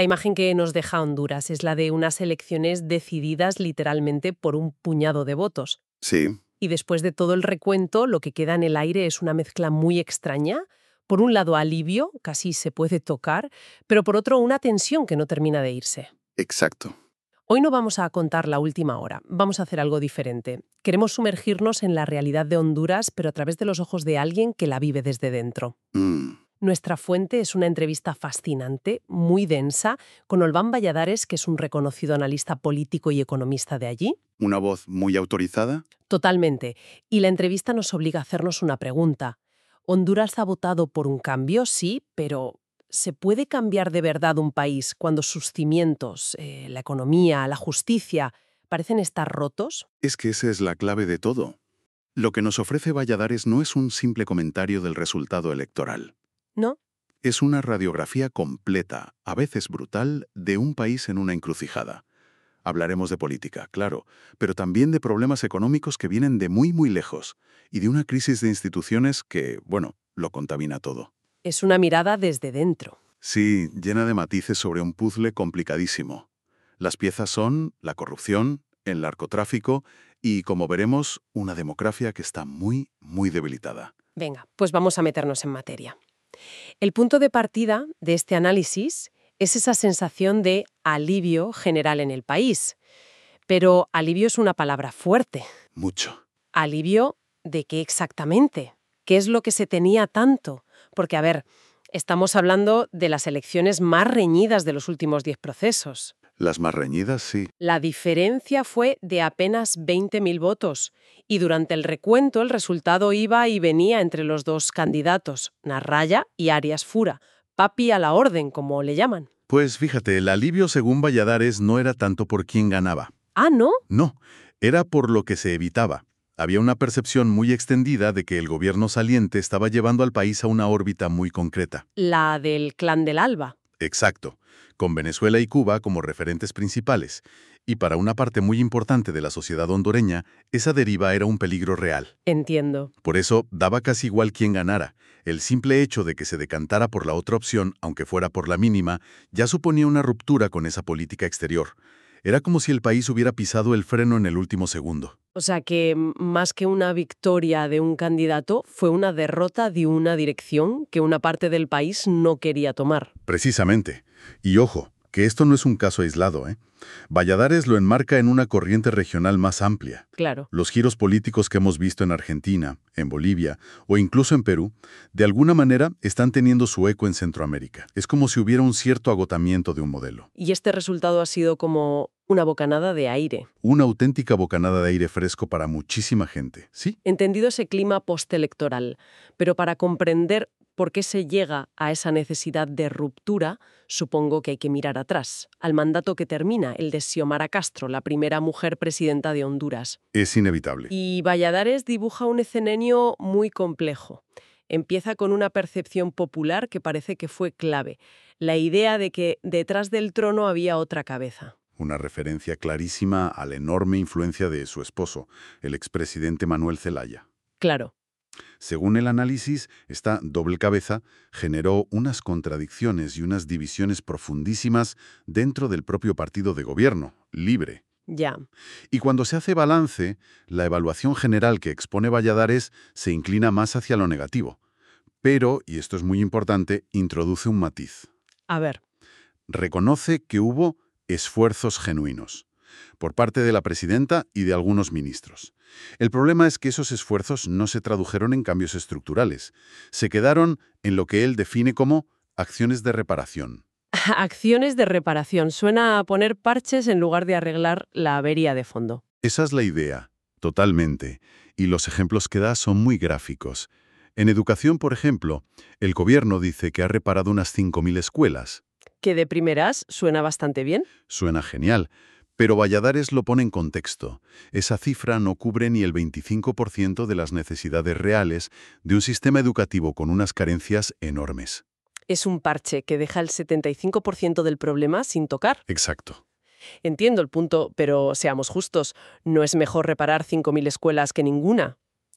Esta imagen que nos deja Honduras es la de unas elecciones decididas literalmente por un puñado de votos. Sí, Y después de todo el recuento, lo que queda en el aire es una mezcla muy extraña. Por un lado, alivio, casi se puede tocar, pero por otro, una tensión que no termina de irse. exacto. Hoy no vamos a contar la última hora, vamos a hacer algo diferente. Queremos sumergirnos en la realidad de Honduras, pero a través de los ojos de alguien que la vive desde dentro. Mm, Nuestra fuente es una entrevista fascinante, muy densa, con Olván Valladares, que es un reconocido analista político y economista de allí. ¿Una voz muy autorizada? Totalmente. Y la entrevista nos obliga a hacernos una pregunta. ¿Honduras ha votado por un cambio? Sí, pero ¿se puede cambiar de verdad un país cuando sus cimientos, la economía, la justicia, parecen estar rotos? Es que esa es la clave de todo. Lo que nos ofrece Valladares no es un simple comentario del resultado electoral. ¿No? Es una radiografía completa, a veces brutal, de un país en una encrucijada. Hablaremos de política, claro, pero también de problemas económicos que vienen de muy, muy lejos, y de una crisis de instituciones que, bueno, lo contamina todo. Es una mirada desde dentro. Sí, llena de matices sobre un puzzle complicadísimo. Las piezas son la corrupción, el narcotráfico y, como veremos, una democracia que está muy, muy debilitada. Venga, pues vamos a meternos en materia. El punto de partida de este análisis es esa sensación de alivio general en el país. Pero alivio es una palabra fuerte. Mucho. ¿Alivio de qué exactamente? ¿Qué es lo que se tenía tanto? Porque, a ver, estamos hablando de las elecciones más reñidas de los últimos 10 procesos. Las más reñidas, sí. La diferencia fue de apenas 20.000 votos y durante el recuento el resultado iba y venía entre los dos candidatos, Narraya y Arias Fura, papi a la orden, como le llaman. Pues fíjate, el alivio según Valladares no era tanto por quién ganaba. Ah, ¿no? No, era por lo que se evitaba. Había una percepción muy extendida de que el gobierno saliente estaba llevando al país a una órbita muy concreta. La del Clan del Alba. Exacto, con Venezuela y Cuba como referentes principales. Y para una parte muy importante de la sociedad hondureña, esa deriva era un peligro real. Entiendo. Por eso daba casi igual quién ganara. El simple hecho de que se decantara por la otra opción, aunque fuera por la mínima, ya suponía una ruptura con esa política exterior. Era como si el país hubiera pisado el freno en el último segundo. O sea que más que una victoria de un candidato, fue una derrota de una dirección que una parte del país no quería tomar. Precisamente. Y ojo, que esto no es un caso aislado, ¿eh? Valladares lo enmarca en una corriente regional más amplia. Claro. Los giros políticos que hemos visto en Argentina, en Bolivia o incluso en Perú, de alguna manera están teniendo su eco en Centroamérica. Es como si hubiera un cierto agotamiento de un modelo. Y este resultado ha sido como una bocanada de aire. Una auténtica bocanada de aire fresco para muchísima gente, ¿sí? Entendido ese clima postelectoral, pero para comprender por qué se llega a esa necesidad de ruptura, supongo que hay que mirar atrás, al mandato que termina, el de Xiomara Castro, la primera mujer presidenta de Honduras. Es inevitable. Y Valladares dibuja un escenario muy complejo. Empieza con una percepción popular que parece que fue clave, la idea de que detrás del trono había otra cabeza. Una referencia clarísima a la enorme influencia de su esposo, el expresidente Manuel Zelaya. Claro. Según el análisis, esta doble cabeza generó unas contradicciones y unas divisiones profundísimas dentro del propio partido de gobierno, Libre. Ya. Y cuando se hace balance, la evaluación general que expone Valladares se inclina más hacia lo negativo. Pero, y esto es muy importante, introduce un matiz. A ver. Reconoce que hubo esfuerzos genuinos por parte de la presidenta y de algunos ministros. El problema es que esos esfuerzos no se tradujeron en cambios estructurales. Se quedaron en lo que él define como acciones de reparación. Acciones de reparación. Suena a poner parches en lugar de arreglar la avería de fondo. Esa es la idea, totalmente. Y los ejemplos que da son muy gráficos. En educación, por ejemplo, el gobierno dice que ha reparado unas 5.000 escuelas. Que de primeras suena bastante bien. Suena genial. Pero Valladares lo pone en contexto. Esa cifra no cubre ni el 25% de las necesidades reales de un sistema educativo con unas carencias enormes. Es un parche que deja el 75% del problema sin tocar. Exacto. Entiendo el punto, pero seamos justos, no es mejor reparar 5.000 escuelas que ninguna.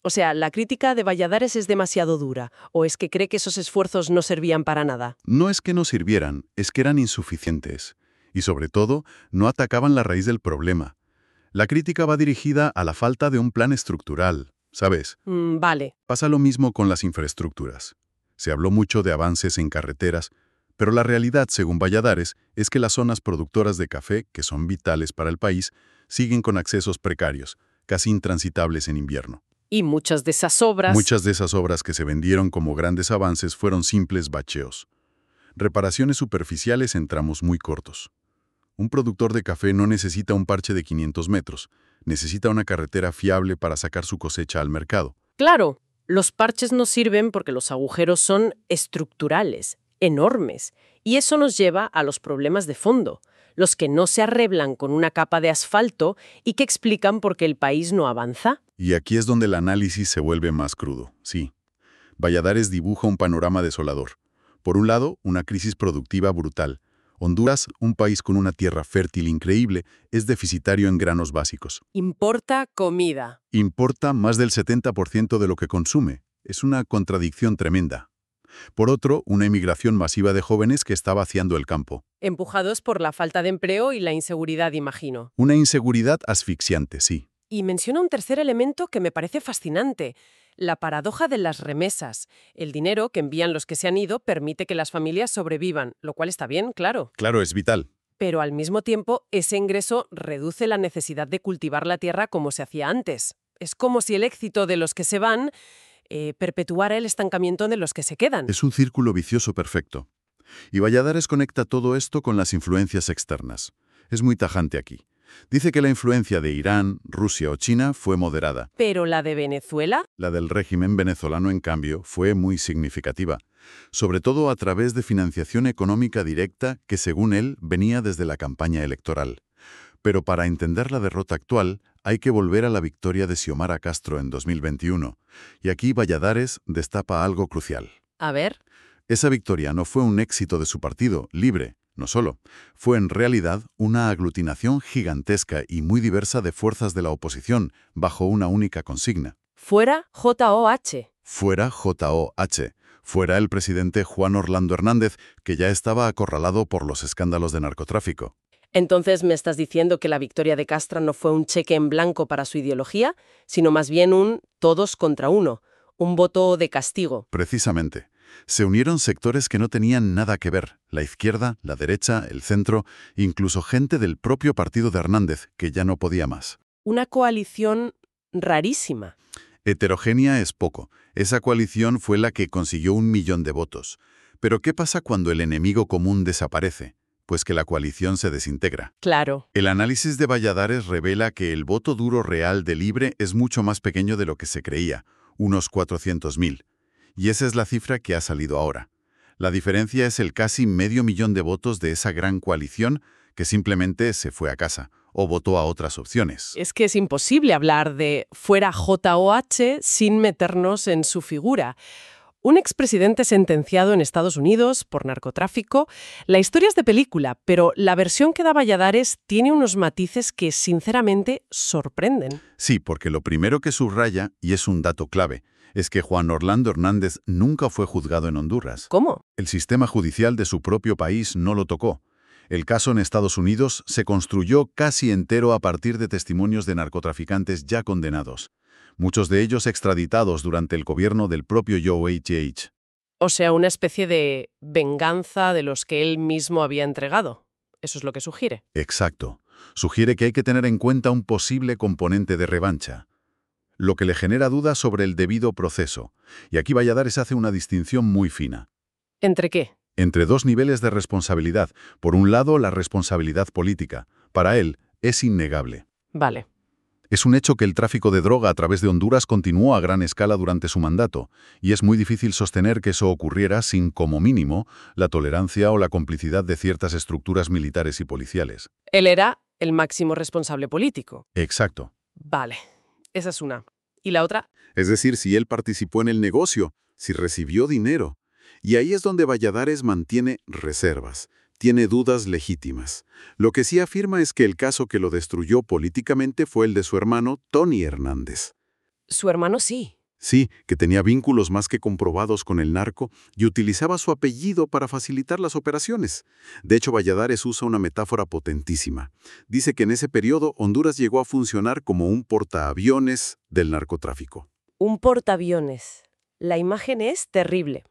O sea, ¿la crítica de Valladares es demasiado dura o es que cree que esos esfuerzos no servían para nada? No es que no sirvieran, es que eran insuficientes. Y sobre todo, no atacaban la raíz del problema. La crítica va dirigida a la falta de un plan estructural, ¿sabes? Vale. Pasa lo mismo con las infraestructuras. Se habló mucho de avances en carreteras, pero la realidad, según Valladares, es que las zonas productoras de café, que son vitales para el país, siguen con accesos precarios, casi intransitables en invierno. Y muchas de esas obras... Muchas de esas obras que se vendieron como grandes avances fueron simples bacheos. Reparaciones superficiales en tramos muy cortos. Un productor de café no necesita un parche de 500 metros, necesita una carretera fiable para sacar su cosecha al mercado. Claro, los parches no sirven porque los agujeros son estructurales, enormes, y eso nos lleva a los problemas de fondo, los que no se arreglan con una capa de asfalto y que explican por qué el país no avanza. Y aquí es donde el análisis se vuelve más crudo, sí. Valladares dibuja un panorama desolador. Por un lado, una crisis productiva brutal. Honduras, un país con una tierra fértil increíble, es deficitario en granos básicos. Importa comida. Importa más del 70% de lo que consume. Es una contradicción tremenda. Por otro, una inmigración masiva de jóvenes que está vaciando el campo. Empujados por la falta de empleo y la inseguridad, imagino. Una inseguridad asfixiante, sí. Y menciona un tercer elemento que me parece fascinante, la paradoja de las remesas. El dinero que envían los que se han ido permite que las familias sobrevivan, lo cual está bien, claro. Claro, es vital. Pero al mismo tiempo, ese ingreso reduce la necesidad de cultivar la tierra como se hacía antes. Es como si el éxito de los que se van perpetuara el estancamiento de los que se quedan. Es un círculo vicioso perfecto. Y Valladares conecta todo esto con las influencias externas. Es muy tajante aquí. Dice que la influencia de Irán, Rusia o China fue moderada. ¿Pero la de Venezuela? La del régimen venezolano, en cambio, fue muy significativa, sobre todo a través de financiación económica directa que, según él, venía desde la campaña electoral. Pero para entender la derrota actual, hay que volver a la victoria de Xiomara Castro en 2021. Y aquí Valladares destapa algo crucial. A ver. Esa victoria no fue un éxito de su partido, Libre, no solo. Fue en realidad una aglutinación gigantesca y muy diversa de fuerzas de la oposición, bajo una única consigna. Fuera JOH. Fuera JOH. Fuera el presidente Juan Orlando Hernández, que ya estaba acorralado por los escándalos de narcotráfico. Entonces, ¿me estás diciendo que la victoria de Castro no fue un cheque en blanco para su ideología, sino más bien un todos contra uno, un voto de castigo? Precisamente. Se unieron sectores que no tenían nada que ver, la izquierda, la derecha, el centro, incluso gente del propio partido de Hernández, que ya no podía más. Una coalición rarísima. Heterogénea es poco. Esa coalición fue la que consiguió 1 millón de votos. Pero ¿qué pasa cuando el enemigo común desaparece? Pues que la coalición se desintegra. Claro. El análisis de Valladares revela que el voto duro real de Libre es mucho más pequeño de lo que se creía, unos 400.000. Y esa es la cifra que ha salido ahora. La diferencia es el casi 500.000 de votos de esa gran coalición que simplemente se fue a casa o votó a otras opciones. Es que es imposible hablar de fuera JOH sin meternos en su figura. Un expresidente sentenciado en Estados Unidos por narcotráfico. La historia es de película, pero la versión que da Valladares tiene unos matices que, sinceramente, sorprenden. Sí, porque lo primero que subraya, y es un dato clave, es que Juan Orlando Hernández nunca fue juzgado en Honduras. ¿Cómo? El sistema judicial de su propio país no lo tocó. El caso en Estados Unidos se construyó casi entero a partir de testimonios de narcotraficantes ya condenados, muchos de ellos extraditados durante el gobierno del propio Joe H.H. O sea, una especie de venganza de los que él mismo había entregado. Eso es lo que sugiere. Exacto. Sugiere que hay que tener en cuenta un posible componente de revancha, lo que le genera dudas sobre el debido proceso. Y aquí Valladares hace una distinción muy fina. ¿Entre qué? Entre dos niveles de responsabilidad. Por un lado, la responsabilidad política. Para él, es innegable. Vale. Es un hecho que el tráfico de droga a través de Honduras continuó a gran escala durante su mandato, y es muy difícil sostener que eso ocurriera sin, como mínimo, la tolerancia o la complicidad de ciertas estructuras militares y policiales. Él era el máximo responsable político. Exacto. Vale. Esa es una. ¿Y la otra? Es decir, si él participó en el negocio, si recibió dinero. Y ahí es donde Valladares mantiene reservas, tiene dudas legítimas. Lo que sí afirma es que el caso que lo destruyó políticamente fue el de su hermano Tony Hernández. Su hermano sí. Sí, que tenía vínculos más que comprobados con el narco y utilizaba su apellido para facilitar las operaciones. De hecho, Valladares usa una metáfora potentísima. Dice que en ese periodo Honduras llegó a funcionar como un portaaviones del narcotráfico. Un portaaviones. La imagen es terrible.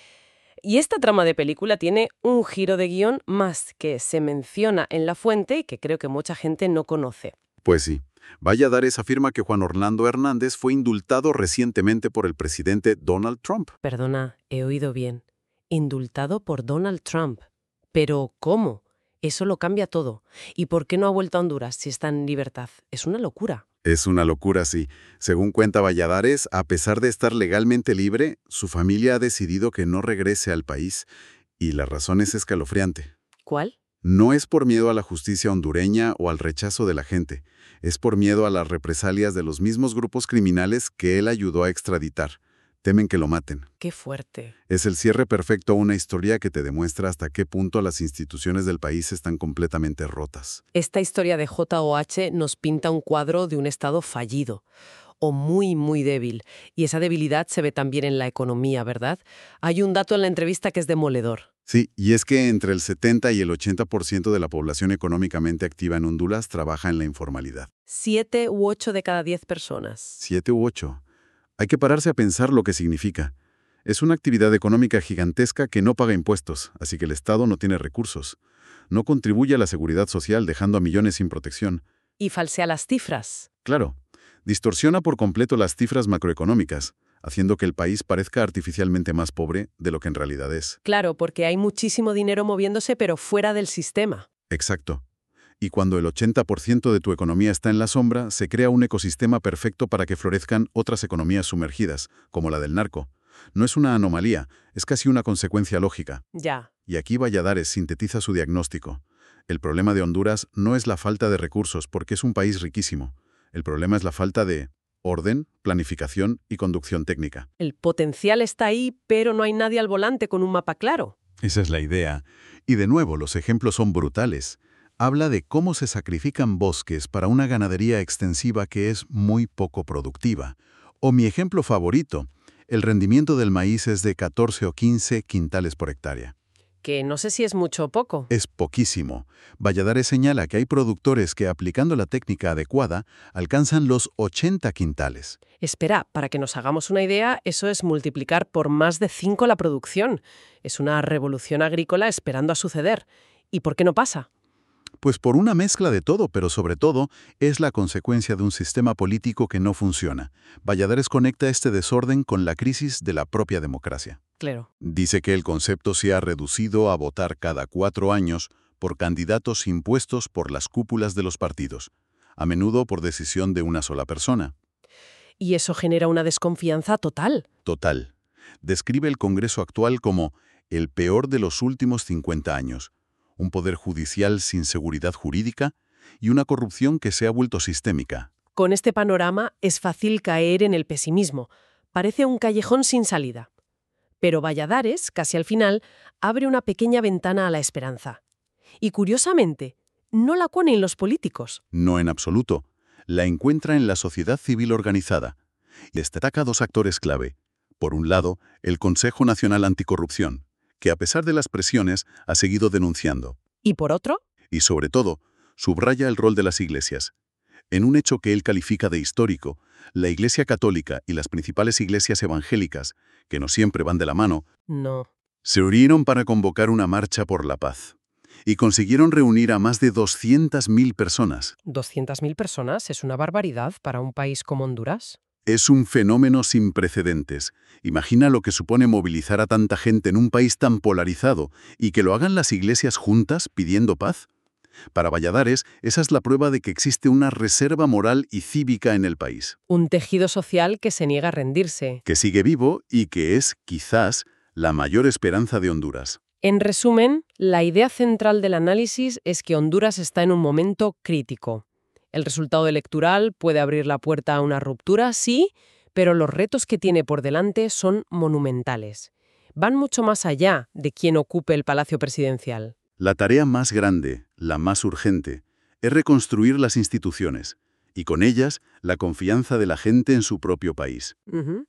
Y esta trama de película tiene un giro de guión más que se menciona en la fuente y que creo que mucha gente no conoce. Pues sí. Valladares afirma que Juan Orlando Hernández fue indultado recientemente por el presidente Donald Trump. Perdona, he oído bien. Indultado por Donald Trump. Pero, ¿cómo? Eso lo cambia todo. ¿Y por qué no ha vuelto a Honduras si está en libertad? Es una locura. Es una locura, sí. Según cuenta Valladares, a pesar de estar legalmente libre, su familia ha decidido que no regrese al país. Y la razón es escalofriante. ¿Cuál? No es por miedo a la justicia hondureña o al rechazo de la gente. Es por miedo a las represalias de los mismos grupos criminales que él ayudó a extraditar. Temen que lo maten. Qué fuerte. Es el cierre perfecto a una historia que te demuestra hasta qué punto las instituciones del país están completamente rotas. Esta historia de JOH nos pinta un cuadro de un Estado fallido o muy, muy débil. Y esa debilidad se ve también en la economía, ¿verdad? Hay un dato en la entrevista que es demoledor. Sí, y es que entre el 70 y el 80% de la población económicamente activa en Honduras trabaja en la informalidad. 7 u 8 de cada 10 personas. 7 u 8. Hay que pararse a pensar lo que significa. Es una actividad económica gigantesca que no paga impuestos, así que el Estado no tiene recursos. No contribuye a la seguridad social dejando a millones sin protección. Y falsea las cifras. Claro, distorsiona por completo las cifras macroeconómicas, haciendo que el país parezca artificialmente más pobre de lo que en realidad es. Claro, porque hay muchísimo dinero moviéndose, pero fuera del sistema. Exacto. Y cuando el 80% de tu economía está en la sombra, se crea un ecosistema perfecto para que florezcan otras economías sumergidas, como la del narco. No es una anomalía, es casi una consecuencia lógica. Ya. Y aquí Valladares sintetiza su diagnóstico. El problema de Honduras no es la falta de recursos, porque es un país riquísimo. El problema es la falta de orden, planificación y conducción técnica. El potencial está ahí, pero no hay nadie al volante con un mapa claro. Esa es la idea. Y de nuevo, los ejemplos son brutales. Habla de cómo se sacrifican bosques para una ganadería extensiva que es muy poco productiva. O mi ejemplo favorito, el rendimiento del maíz es de 14 o 15 quintales por hectárea. Que no sé si es mucho o poco. Es poquísimo. Valladares señala que hay productores que, aplicando la técnica adecuada, alcanzan los 80 quintales. Espera, para que nos hagamos una idea, eso es multiplicar por más de 5 la producción. Es una revolución agrícola esperando a suceder. ¿Y por qué no pasa? Pues por una mezcla de todo, pero sobre todo es la consecuencia de un sistema político que no funciona. Valladares conecta este desorden con la crisis de la propia democracia. Claro. Dice que el concepto se ha reducido a votar cada 4 años por candidatos impuestos por las cúpulas de los partidos, a menudo por decisión de una sola persona. Y eso genera una desconfianza total. Total. Describe el Congreso actual como el peor de los últimos 50 años. Un poder judicial sin seguridad jurídica y una corrupción que se ha vuelto sistémica. Con este panorama es fácil caer en el pesimismo. Parece un callejón sin salida. Pero Valladares, casi al final, abre una pequeña ventana a la esperanza. Y curiosamente, no la pone en los políticos. No en absoluto. La encuentra en la sociedad civil organizada. Y destaca 2 actores clave. Por un lado, el Consejo Nacional Anticorrupción, que a pesar de las presiones ha seguido denunciando. ¿Y por otro? Y sobre todo, subraya el rol de las iglesias. En un hecho que él califica de histórico, la Iglesia Católica y las principales iglesias evangélicas, que no siempre van de la mano, No. se unieron para convocar una marcha por la paz. Y consiguieron reunir a más de 200.000 personas. 200.000 personas es una barbaridad para un país como Honduras. Es un fenómeno sin precedentes. Imagina lo que supone movilizar a tanta gente en un país tan polarizado y que lo hagan las iglesias juntas pidiendo paz. Para Valladares, esa es la prueba de que existe una reserva moral y cívica en el país. Un tejido social que se niega a rendirse. Que sigue vivo y que es, quizás, la mayor esperanza de Honduras. En resumen, la idea central del análisis es que Honduras está en un momento crítico. El resultado electoral puede abrir la puerta a una ruptura, sí, pero los retos que tiene por delante son monumentales. Van mucho más allá de quién ocupe el palacio presidencial. La tarea más grande, la más urgente, es reconstruir las instituciones y con ellas la confianza de la gente en su propio país.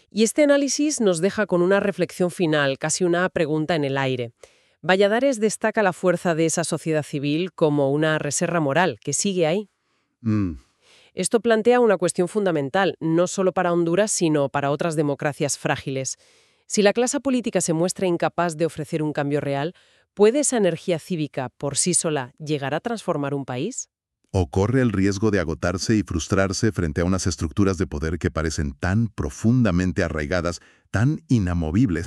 Y este análisis nos deja con una reflexión final, casi una pregunta en el aire. Valladares destaca la fuerza de esa sociedad civil como una reserva moral que sigue ahí. Mm, Esto plantea una cuestión fundamental, no solo para Honduras, sino para otras democracias frágiles. Si la clase política se muestra incapaz de ofrecer un cambio real, ¿puede esa energía cívica por sí sola llegar a transformar un país? O corre el riesgo de agotarse y frustrarse frente a unas estructuras de poder que parecen tan profundamente arraigadas, tan inamovibles,